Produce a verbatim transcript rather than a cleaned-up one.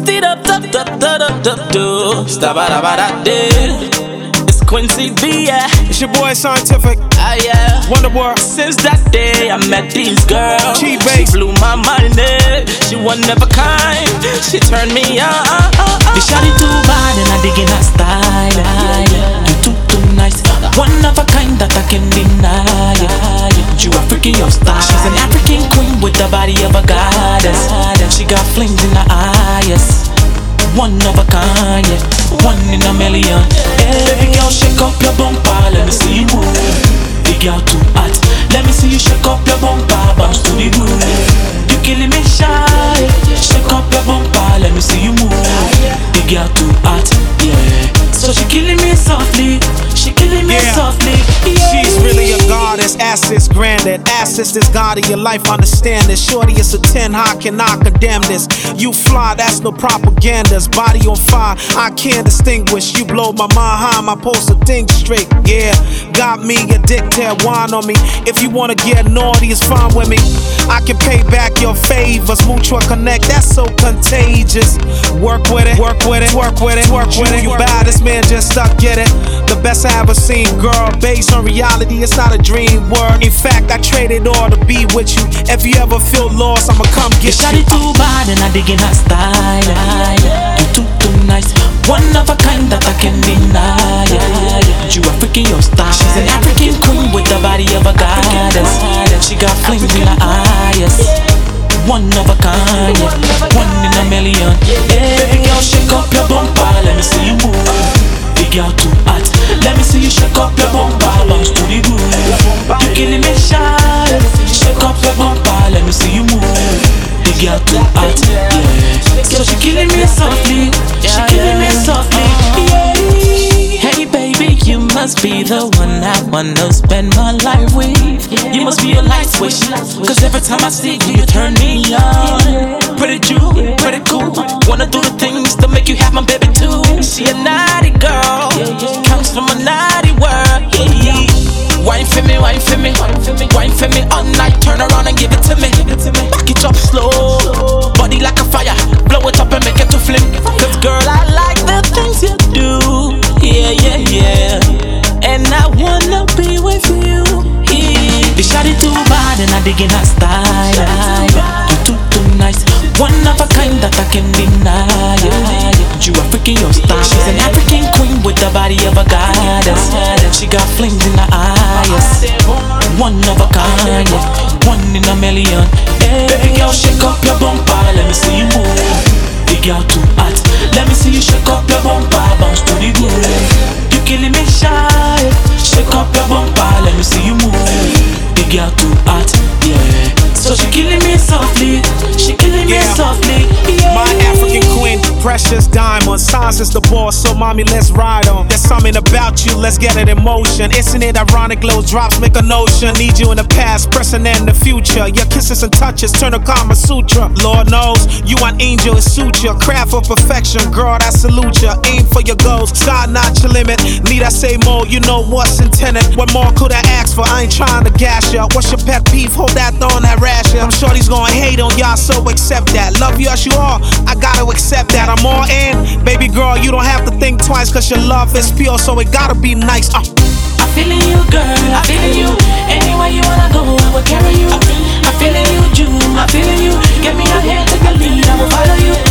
it up, up, up, up, up, up, do. Stop, da, da, da, da. It's Quincy B, yeah. It's your boy Scientific. Ah, yeah. Wonderworld. Since that day I met these girls, She she blew my mind, eh. She one of a kind. She turned me on. Uh, uh, uh, The shawty too bad and I dig in her style. You too, too nice. One of a kind that I can deny. You a freaky your style. She's an African queen with the body of a goddess. She got flings in her eyes. One of a kind, yeah. One in a million. Hey, baby girl, shake up your bumper. Let me see you move. Big girl too hot. Let me see you shake up your bumper. Bounce to the groove. You killing me shy. Shake up your bumper. Let me see you move. Big girl too hot, yeah. So she killing me softly. She killing me Yeah. softly. Yeah. She's really a goddess, assets granted. Assets is God of your life, understand this. Shorty, it's a ten, how can I condemn this? You fly, that's no propagandas. Body on fire, I can't distinguish. You blow my mind, how am I supposed to think straight? Yeah, got me addicted, wine on me. If you wanna get naughty, it's fine with me. I can pay back your favors. Mutual connect, that's so contagious. Work with it, work with it, work with it, work with it. You bad, this man just stuck, get it. The best I ever seen, girl. Based on reality, it's not a dream word. In fact, I traded all to be with you. If you ever feel lost, I'ma come The get shawty you. too bad and I dig in her style. You too, too nice. One of a kind that I can deny. You a freaky your style. She's an African queen with the body of a goddess. She got flings in her eyes. One of a kind, yeah. One in a million. Yeah, baby girl, shake up your bumper. Let me see you move. Big girl too hot. Let me see you shake up your bumper. Bounce to the groove. You killing me shy. Shake up your bumper. Let me see you move. Big girl too hot, yeah. So she killing me softly. She killing me softly, yeah. Hey baby, you must be the one I wanna spend my life with. You must be a light switch, cause every time I see you, you turn me on. Pretty Jew, pretty cool. Wanna do the things to make you have my baby too. She a naughty girl, comes from a naughty world, yeah. Wine for me, wine for me, wine for me all night. Turn around and give it to me. Back it up slow, body like a fire. Blow it up and make it to flame. Cause girl, I like the things you do. Yeah, yeah, yeah. And I wanna be with you. Yeah. The shawty too bad and I dig in her style. You too, too nice. One of a kind that I can deny. You a freaky your style. She's an African queen with the body of a goddess. She got flings in her eyes. One of a kind, yeah. One in a million. Hey, baby girl, shake up your bumper. Let me see you move. Big girl too hot. Let me see you shake up your bumper. Bounce to the groove. You killing me shy. Shake up your bumper. Let me see you move. Big girl too hot, yeah. So she killing me softly. She killing me Yeah. softly, yeah. My African queen, precious diamond. Science is the boss, so mommy, let's ride on. There's something about you, let's get it in motion. Isn't it ironic? Low drops make a notion. Need you in the past, present, and the future. Your kisses and touches turn a Kama Sutra. Lord knows you an angel in suture. Craft of perfection, girl, I salute ya. Aim for your goals, sky not your limit. Need I say more? You know what's intended. What more could I ask for? I ain't trying to gas ya. What's your pet peeve? Hold that thorn, that rash ya. I'm sure he's gonna hate on y'all, so accept that. Love you as you are, I gotta accept that. I'm all in, baby girl, you don't have to think twice. Cause your love is pure, so it gotta be nice. uh. I'm feeling you, girl, I'm feeling you. Anywhere you wanna go, I will carry you. I'm feeling you, June, I'm feeling you. Get me out here, take a lead, I will follow you.